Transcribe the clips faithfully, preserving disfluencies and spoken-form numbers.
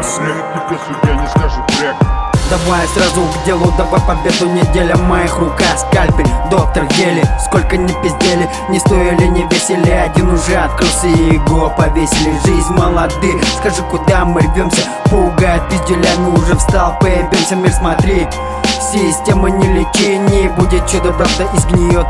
Только судья не скажет брек. Давай сразу к делу, давай победу, неделя в моих руках. Скальпель, доктор в деле, сколько не пиздели, не стоили, не весели. Один уже открылся и его повесили. Жизнь молодых, скажи, куда мы рвемся? Пугает пизделями, уже встал, поебемся. Мир, смотри, система не лечи, не будет чудо, правда изгниет.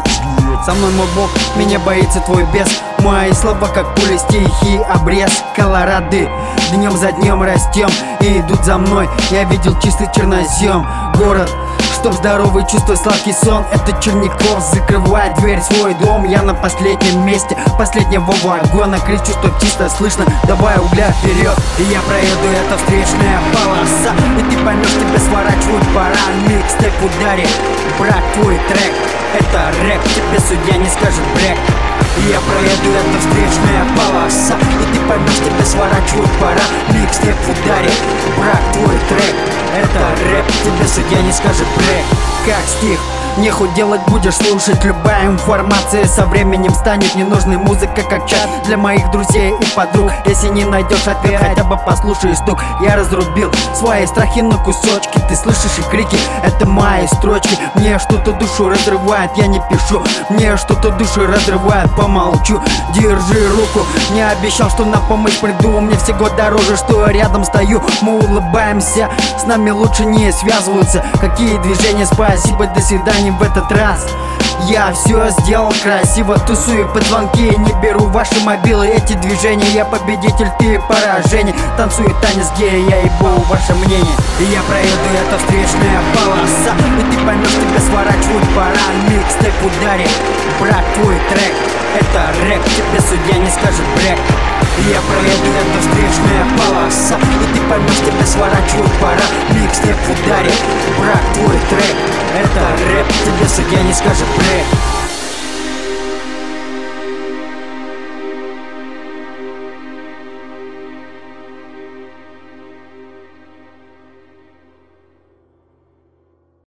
Со мной мой бог, меня боится твой бес. Мои слова как пули, стихи, обрез. Колорады, днем за днем растем и идут за мной. Я видел чистый чернозем, город, чтоб здоровый чувствовать сладкий сон. Это Черняков, закрывает дверь в свой дом. Я на последнем месте, последнего вагона. Кричу, что чисто слышно, давай угля вперед. И я проеду, это встречная полоса, и ты поймешь, тебя сворачивать пора. Микстейп в ударе, брат, твой трек. Это рэп, тебе судья не скажет брек. Я проеду, это встречная полоса, и ты поймешь, тебя сворачивать пора. Микстейп в ударе, брат, твой трек. Это рэп, тебе судья не скажет брек. Как стих, нехуй делать, будешь слушать. Любая информация со временем станет ненужной. Музыка как чат для моих друзей и подруг. Если не найдешь ответ, хотя бы послушай стук. Я разрубил свои страхи на кусочки. Ты слышишь и крики, это мои строчки. Мне что-то душу разрывает, я не пишу. Мне что-то душу разрывает, помолчу. Держи руку, не обещал, что на помощь приду. Мне всего дороже, что рядом стою. Мы улыбаемся, с нами лучше не связываются. Какие движения, спасибо, до свидания в этот раз. Я все сделал красиво, тусую под звонки, не беру ваши мобилы. Эти движения, я победитель, ты поражение. Танцую танец гея, я ебу ваше мнение. И я проеду, это встречная полоса, и ты поймешь, тебя сворачивать пора. Микстейп в ударе, брат, твой трек. Это рэп, тебе судья не скажет брек. Я проеду, это встречная полоса, и ты поймешь, тебя сворачивать пора. Микстейп в ударе, брат, твой трек. Это рэп, тебе судья не скажет брек.